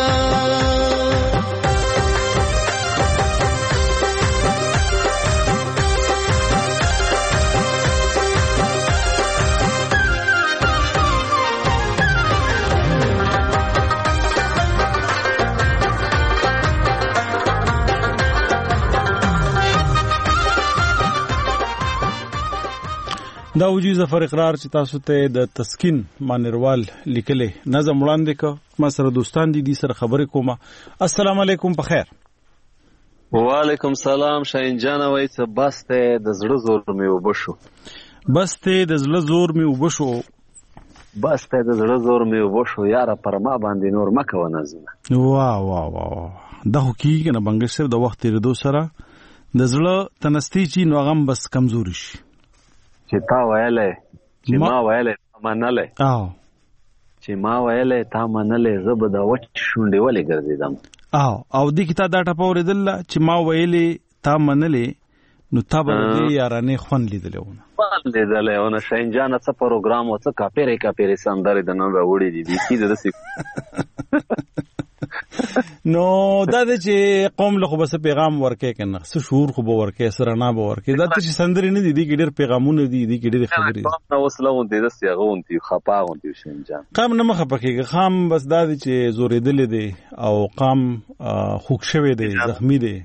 دا وجود ظفر اقرار چې تاسو ته د تسکین مانروال لیکلې نظم وړاندې ک ما سره دوستان دي دي سره خبرې کومه. السلام علیکم په خیر. وعلیکم سلام شاهین جان وای ته بس ته د زړه زور مې وبشو بس ته د زړه زور مې وبشو بس ته د زړه زور مې وبشو یاره پر ما باندې نور مکه ونازنه. واه واه واه دا خو کیږي نه بنګش صاحب د وخت تیرېدو سره د زړه تنستی چې نو غم بس کمزوري شي چې تا ویلې چې ما ویلې تا منلې او چې ما ویلې تا منلې زه به د وچ شونډې ولې ګرځېدم او او دې کې تا دا ټپه اورېدل چې ما ویلې تا منلې نو تا به دې یارانې خوند لیدلی ونه خوند لیدلی ونه شاهین جانه څه پروګرام و څه کاپېرې کاپېرې سندرې د نن راوړې دي بیخي د داسې نو دا د چې قوم له خو بس پیغام ورکې کنه څه شعور خو به ورکې سره نه به ورکې دا چې سندرې نه دي دي کې ډېر پیغامونه دي دي کې ډېر خبرې دي نو اوس لون دي دسته غونتي خپا غونتي شین جان قام نه مخه پکې خام بس دا دي چې زورېدل دي او قام خوک شوی دي زخمی دي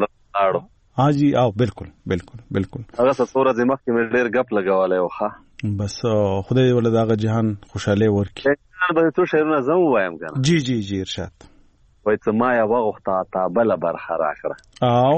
ها جی او بالکل بالکل بالکل هغه څوره د مخ کې مې ډېر غپ لګولای او ښه بس خدای ولدا هغه جهان خوشاله ورکې به تو شعرونه زم وایم کنه جی جی جی ارشاد وای ته ما یا وغوښته تا بل برخه راکړه او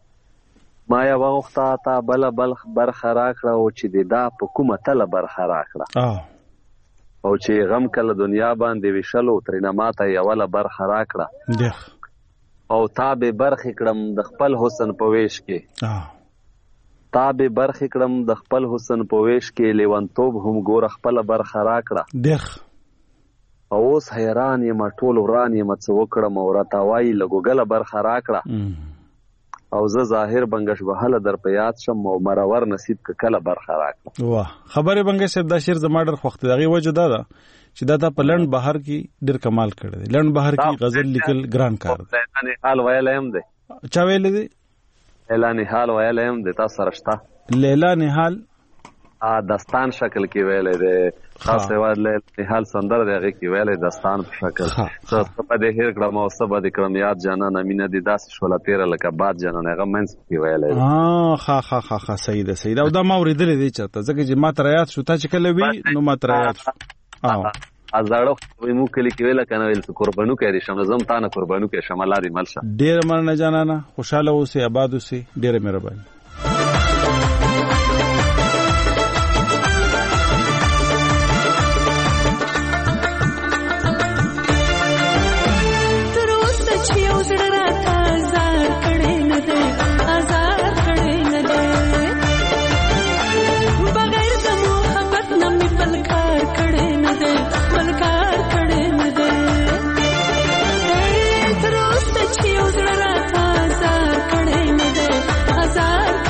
ما یا وغوښته تا بل بل برخه راکړه او چې دا په کومه تل برخه راکړه او او چې غم کله دنیا باندې وشلو ترنه ماته یو ول برخه راکړه دغ او تا به برخه کړم د خپل حسن په ویش کې او تا به برخه کړم د خپل حسن په ویش کې لیوانتوب هم ګور خپل برخه راکړه دغ او اوس حیران یم ټول وران یم څه وکړم او راته وایي له ګوګله برخه راکړه او زه ظاهر بنګش وهله در په یاد شم او مرور نصیب که کله برخه راکړه. واه خبرې بنګش صاحب دا شعر زما ډېر خوښ دی. هغې وجه دا ده چې دا تا په لنډ بهر کې ډېر کمال کړی دی. لنډ بهر کې غزل لیکل ګران کار دی. اعلان حال ویلی هم دی. چا ویلی دی؟ اعلان حال ویلی هم دی. تاسو سره شته؟ لیلا نحال داستان شکل کې ویلی دی. تاسو یوازې لیلا نحال سندره دی هغې کې ویلی داستان په شکل. څه به دې هېر کړم او څه به دې کړم یاد جانانه مینه دې داسې شوله تېره لکه باد جانانه هغه منځ کې ویلی دی. ښه ښه ښه ښه صحیح ده صحیح ده. او دا ما اورېدلی دی چېرته ځکه چې ما ته رایاد شو تا چې کله وي نو ما ته رایاد شو. زاړه خو موږ کلي کې ویله که نه ویل قربانوکی دې شم زه هم تا نه قربانوکی شم الله دې مل شه. ډېره مننه جانانه خوشحاله اوسئ آباد اوسئ ډېره مهرباني. Azar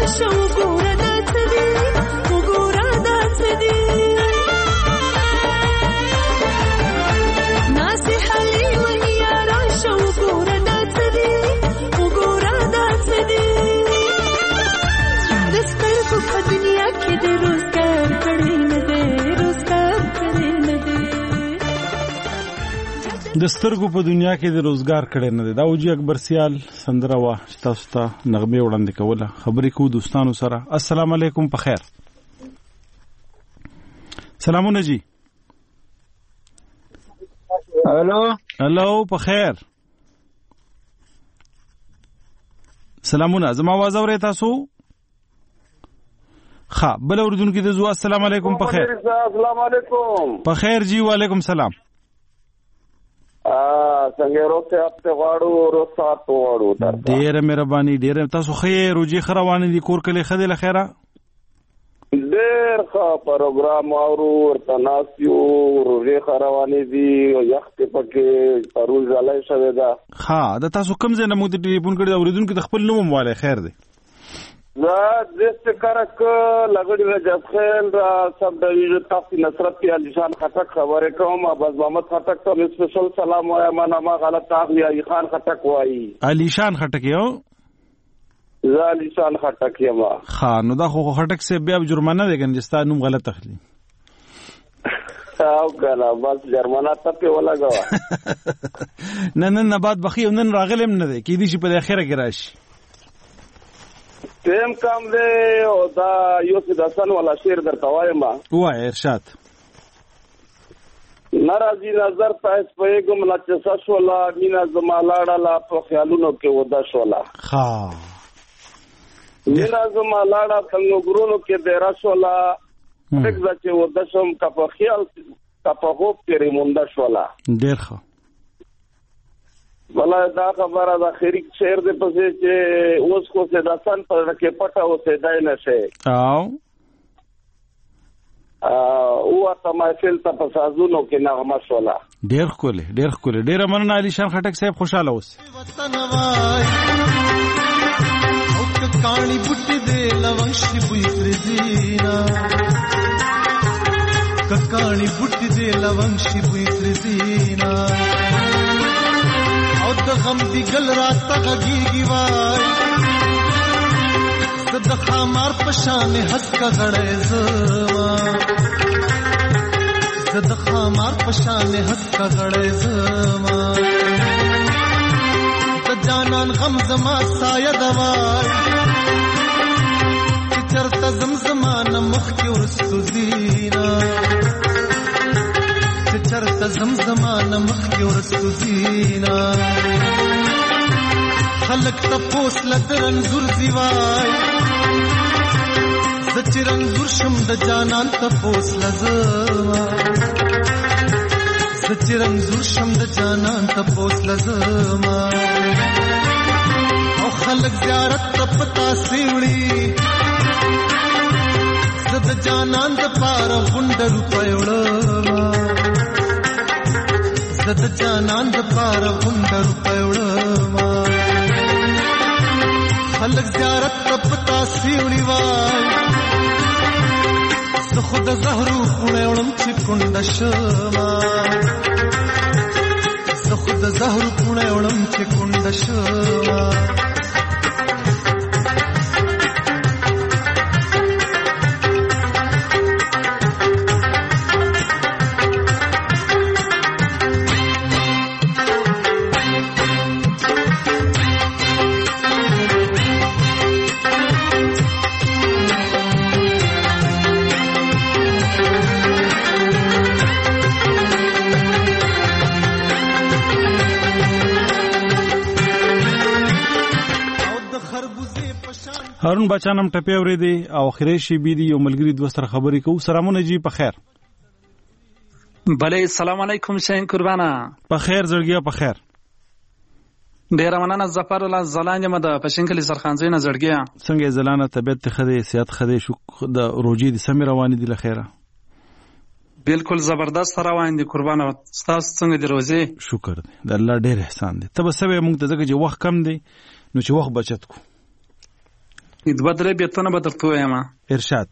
راشه وګوره دا څه دي وګوره دا څه دي ناصحه لیونیا راشه وګوره دا څه دي وګوره دا څه دي د سترګو په دنیا کې د روزګار کړی نه دی روزګار کړی نه دی د سترګو په دنیا کې د روزګار کړی نه دی. دا وجي اکبر سیال سندره وا چې تاسو ته نغمه وړاندې کوله. خبرې کوو دوستانو سره. السلام علیکم په خیر. سلامونه جی. الو الو په خیر. سلامونه. زما आवाज اورئ تاسو؟ ها بل اوردونکو د زو السلام علیکم په خیر. السلام علیکم په خیر جی. وعلیکم سلام. څنګه روته اپ غواړو روسا توړو درته ډیره مهرباني. ډیره تاسو خیر روجي خروانه دي کور کله خدای له خیره ډیر ښه پروګرام اورو ورته ناسیو روجي خروانه دي یخت پکې پروز علي شوه دا. ها دا تاسو کوم ځای نه مو ته ټلیفون کړی اوریدونکو د خپل نوم مواله خیر دی. زه دست کرک لګړی رجب خیل را سب ډیویژن تاسو نصرت علي شان خټک خبره کوم. اباز محمد خټک ته سپیشل سلام وایم. ما نامه غلط اخلي علي خان خټک وایي. علي شان خټک یو زه علي شان خټک یم. ها نو دا خو خټک سے بیا جرمانه دی کنه چې نوم غلط اخلي. او کنه بس جرمانه ته په ولګوا. نه نه نه بعد بخي نن راغلم نه دی کې دي چې په اخره کې راشي. تیم کام دی او دا یو څه داسن ولا شعر درته وایم. وای ارشاد. ناراضي نظر پاس پېګم لا چې سشولا مینا زما لاړه لا په خیالونو کې ودا شولا. ها مینا زما لاړه څنګه ګورونو کې ډیر شولا. څنګه چې ودا شم کا په خیال کا په هوپ کې ریموندا شولا. ډیر ښه. ولا دا خبره د اخري شعر د پسې چې اوس کو څه داسن پر کې پټه او څه دای نه شي. او او ته محفل ته په سازونو کې نغمه شولا. ډیر خولې ډیر خولې ډیر مننه علي شان خټک صاحب. خوشاله اوسئ. او کانی بوټي دې لونشي بوې فرزینا ککانی بوټي دې لونشي بوې فرزینا او د غم دی گل رات غږیږي وای زد خمار پشان حس کا غړې زما زد خمار پشان حس کا غړې زما د جانان غم زما سایه دوای چې چرته زمزمان مخ کې ورستو زینا چرته زمزمان مخ کې ورستو زینا خلق تپوس لدرن زور زیوای زچرن زور شم د جانان تپوس لزما زچرن زور شم د جانان تپوس لزما او خلق زیارت تپتا سیوړي زد جانان د پار غونډر پېوړما زد جانان د پار غونډر پېوړما خلق زیارت تپتا سیوړي وای زه خود زهرو پړېولم چې کونډ شما زه خود زهرو پړېولم چې کونډ شما هارون بچانم ټپی اورې دي او اخري شي بي دي یو ملګری دوه سره خبرې کوو. سلامونه جی په خیر. بله السلام علیکم شین قربانا. په خیر زړګیا په خیر. ډیر مننه ظفر الله زلان یم د پښینکلی سرخانځي نه زړګیا. څنګه زلانه طبيعت خدای صحت خدای شو د روجي د سمې روان دي لخيره. بالکل زبردست روان دي قربانا. تاسو څنګه دی روزي؟ شکر دی د الله ډیر احسان دی. ته به سبه موږ ته ځکه چې وخت کم دی نو چې وخت بچت کو. دوه درې بیتونه به درته ووایم. ارشاد.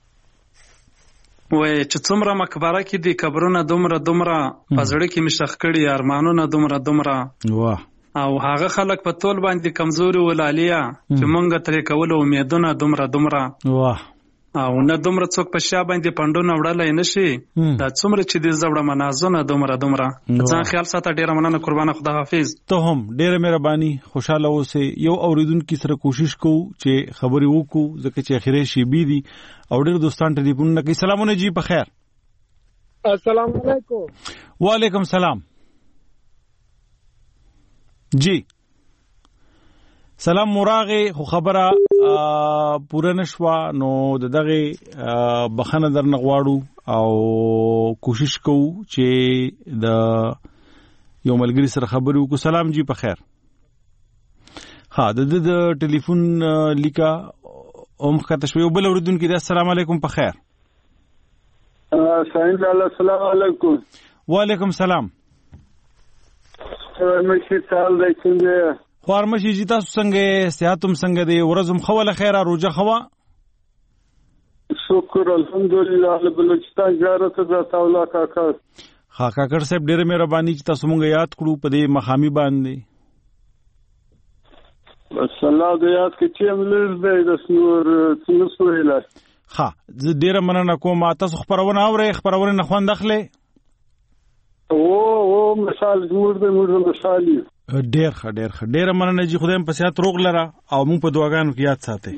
وایي چې څومره مقبره کې دي قبرونه دومره دومره، په زړه کې مې ښخ کړي ارمانونه دومره دومره. واه. او هغه خلک په تول باندې کمزوري ولالیا چې مونږ ترې کول امیدونه دومره دومره. واه. او نه دومره څوک په شا باندې پندونه وړلای نشي، دا څومره چې دې زوړه منازونه دومره دومره. ځان خیال ساته. ډیره مننه قربانه، خدا حافظ. ته هم ډیره مهرباني، خوشاله اوسې. یو اوریدونکو سره کوشش کوو چې خبرې وکړو ځکه چې اخیری شی بي دي او ډیر دوستان ټلیفونونه کوي. سلامونه جی، په خیر. السلام علیکم. وعلیکم سلام. جی سلام مراغه، خو خبره پوره نشوه نو دغه بخنه درنه غواړو او کوشش کوو چې د یو ملګری سره خبرې وکړو. سلام جی، په خیر. ها د د ټلیفون لیکا اوم خاطر شوی بل اوریدونکو. السلام علیکم، په خیر. السلام علیکم. وعلیکم سلام. مشي سال دی څنګه خوارمشي جی، تاسو څنګه؟ صحتم څنګه دی؟ ورځم خوله خیره، روزه خوا؟ شکر الحمدلله. بلوچستان زیارت ته تاولا کاکا. ها کاکر صاحب ډیره مهرباني چې تاسو مونږ یاد کړو په دې مخامي باندې. بس الله دې یاد کې چې املز دی د سنور څنګه سویلا. ها زه ډیره مننه کوم. تاسو خبرونه اورئ؟ خبرونه نه خوند اخلي؟ او او مثال جوړ دې موږ مثالي. ډیر ښه ډیر ښه ډیره مننه جی. خدای په صحت روغ لره او موږ په دعاګانو کې یاد ساتئ.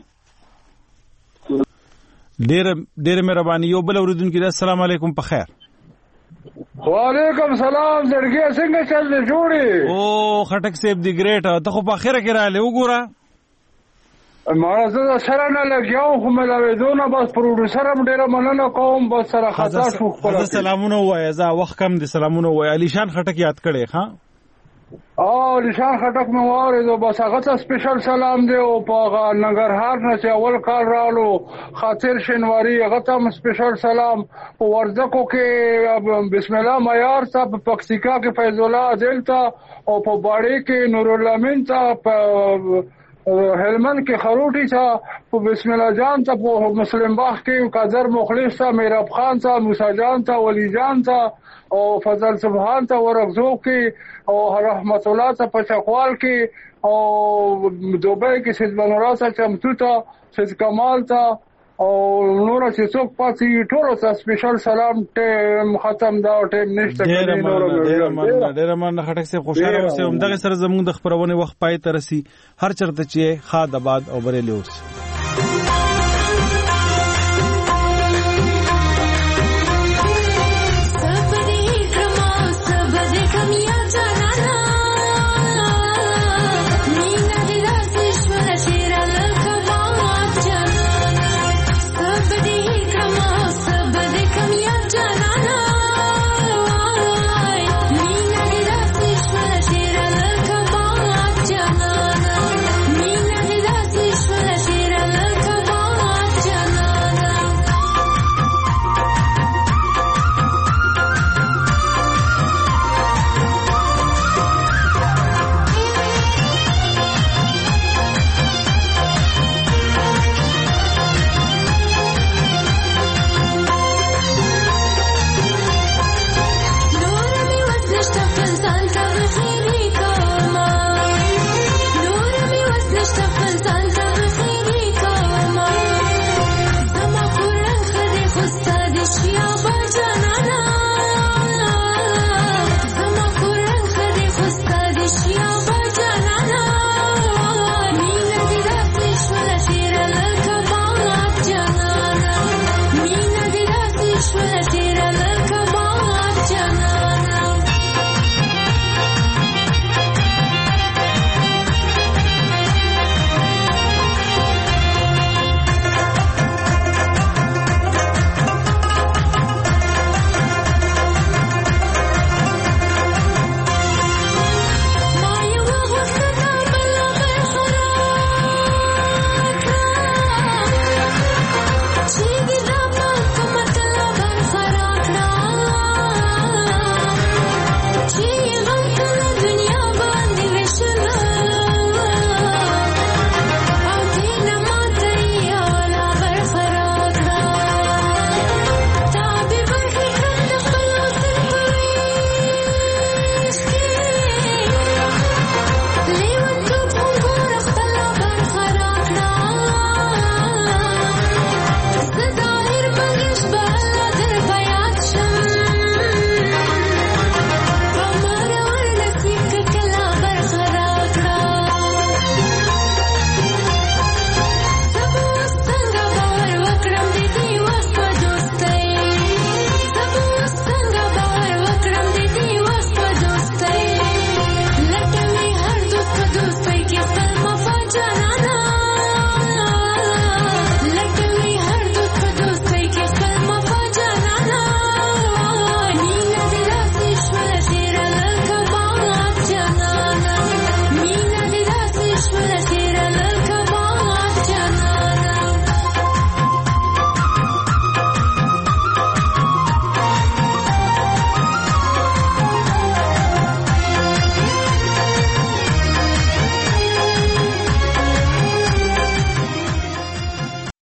ډیره ډیره مهرباني. یو بل اوریدونکو. السلام علیکم، په خیر. وعلیکم سلام. زړګي څنګه چل جوړي؟ او خټک صاحب دی ګریټ. ته خو په اخره کې رااله وګوره. ما زه سره نه لګیاو خو ملاویدونه بس پروډوسر هم ډیره مننه کوم. بس سره خطا شو. خپل سلامونه وایي. زه وخت کم دي. سلامونه وایي. علي شان خټک یاد کړي. ها او نشان خټک مې واورېدو. بس هغه ته سپیشل سلام دی. او په ننګرهار نه چې اول کال رالو خاطر شینواري، هغه ته هم سپیشل سلام. په وردکو کې بسم الله معیار ته، په پکتیکا کې فیض الله عادل ته، او په باړې کې نور الامین ته، په هلمند کې خروټي ته، په بسم الله جان ته، په مسلم باغ کې قادر مخلص ته، میراب خان ته، موسی جان ته، ولی جان ته، او فضل سبحان ته ورغزو کې، او رحمت الله ته په چکوال کې، او دوبۍ کې سید بنورا ته، چمتو ته سید کمال ته، او نور چې څوک پاتې ټول ته سپیشل سلام. ټیم ختم دا ټیم نشته. ډیره مننه ډیره مننه ډیره مننه خټک صاحب. خوشاله اوسئ. همدغه سره زموږ د خبرونه وخت پای ته رسي. هر چرته چې خاد آباد او بریلی اوسئ.